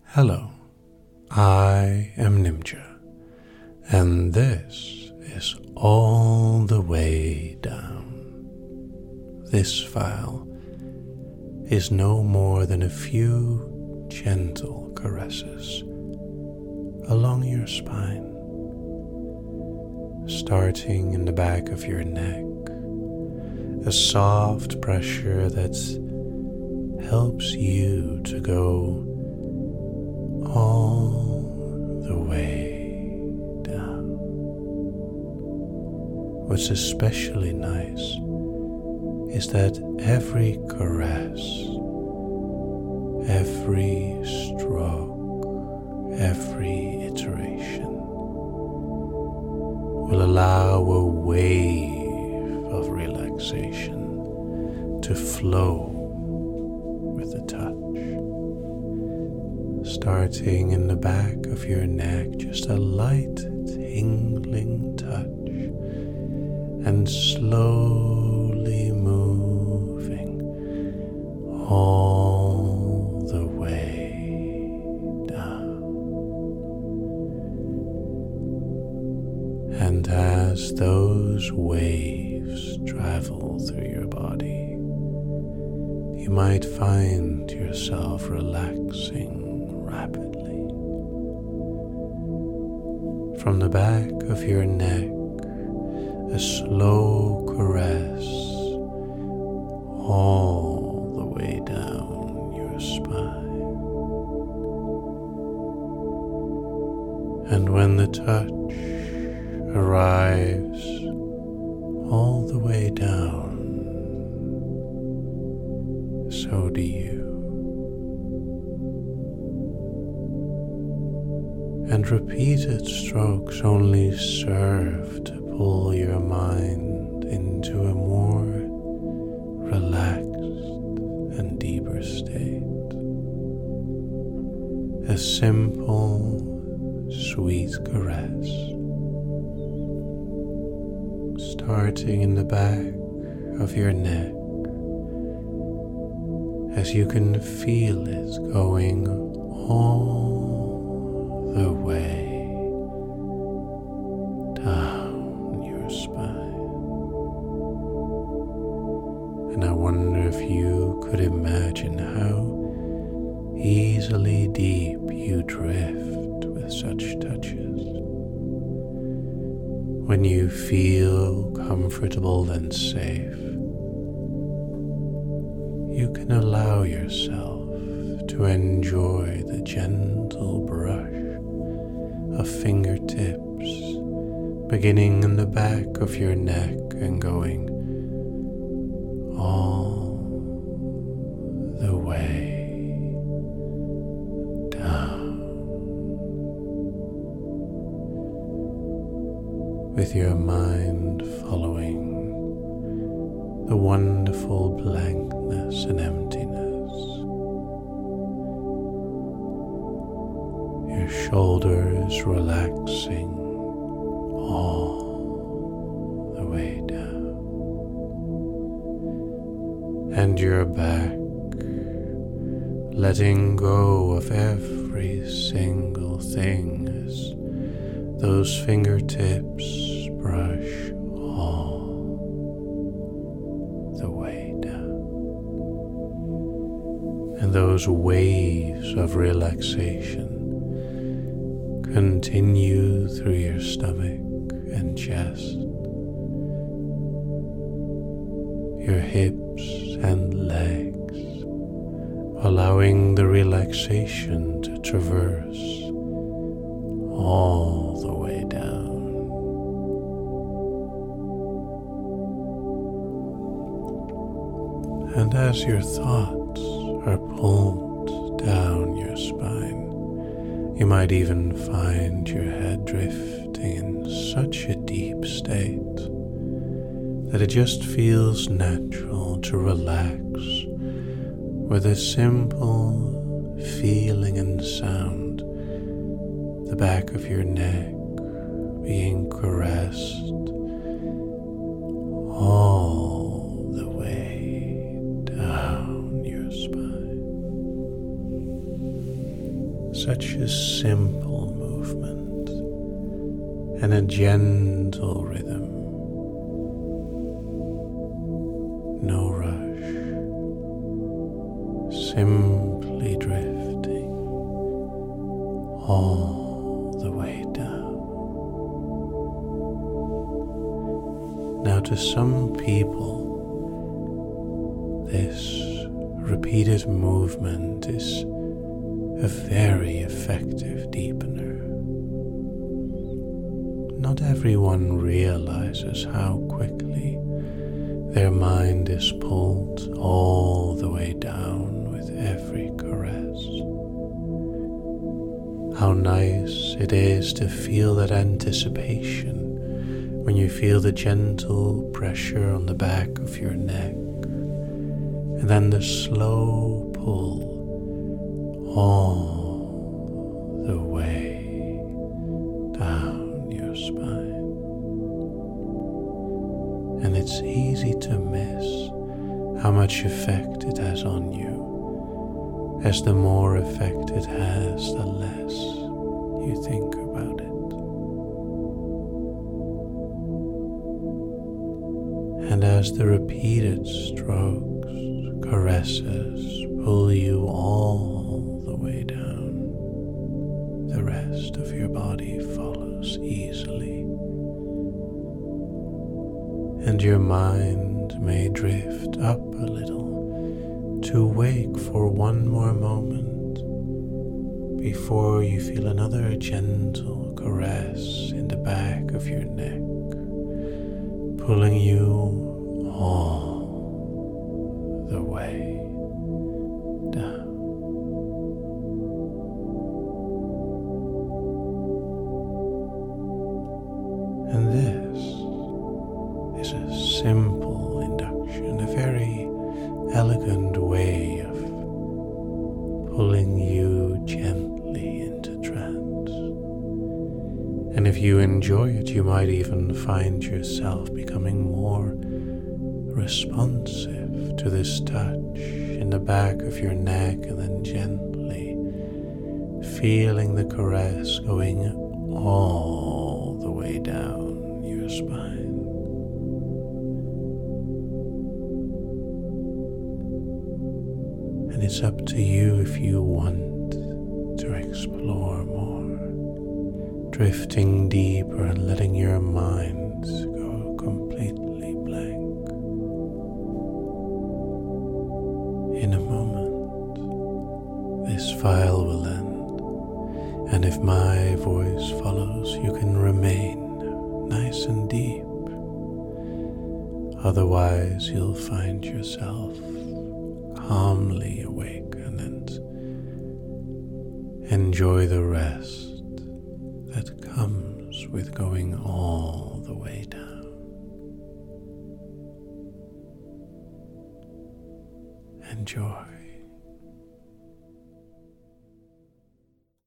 Hello, I am Nimja, and this is All the Way Down. This file is no more than a few gentle caresses along your spine, starting in the back of your neck, a soft pressure that helps you to go all the way down. What's especially nice is that every caress, every stroke, every iteration will allow a wave of relaxation to flow with the touch. Starting in the back of your neck, just a light tingling touch, and slowly moving all the way down. And as those waves travel through your body, you might find yourself relaxing rapidly. From the back of your neck, a slow caress all the way down your spine. And when the touch arrives all the way down, so do you. And repeated strokes only serve to pull your mind into a more relaxed and deeper state. A simple, sweet caress, starting in the back of your neck, as you can feel it going all the way down your spine. And I wonder if you could imagine how easily deep you drift with such touches. When you feel comfortable and safe, you can allow yourself to enjoy the gentle brush of fingertips beginning in the back of your neck and going all the way down, with your mind following the wonderful blankness and emptiness. Your shoulders relaxing all the way down, and your back letting go of every single thing as those fingertips brush all the way down, and those waves of relaxation continue through your stomach and chest, your hips and legs, allowing the relaxation to traverse all the way down. And as your thoughts are pulled down your spine, you might even find your head drifting in such a deep state that it just feels natural to relax with a simple feeling and sound, the back of your neck being caressed all the way down your spine. such a simple movement and a gentle rhythm. No rush, simply drifting all the way down. Now, to some people, this repeated movement is a very effective deepener. Not everyone realizes how quickly their mind is pulled all the way down with every caress. How nice it is to feel that anticipation when you feel the gentle pressure on the back of your neck, and then the slow pull all the way down your spine. And it's easy to miss how much effect it has on you, as the more effect it has, the less you think about it. And as the repeated strokes, caresses pull you all the way down, the rest of your body follows easily. And your mind may drift up a little to wake for one more moment before you feel another gentle caress in the back of your neck, pulling you all the way down. And this is a simple induction, a very elegant way of pulling you gently into trance. And if you enjoy it, you might even find yourself becoming more responsive to this touch in the back of your neck, and then gently feeling the caress going all the way down your spine. And it's up to you if you want to explore more, drifting deeper and letting your mind go completely blank. In a moment, this file will end, and if my voice follows, you can remain nice and deep. Otherwise, you'll find yourself calmly awaken and enjoy the rest that comes with going all the way down. Enjoy.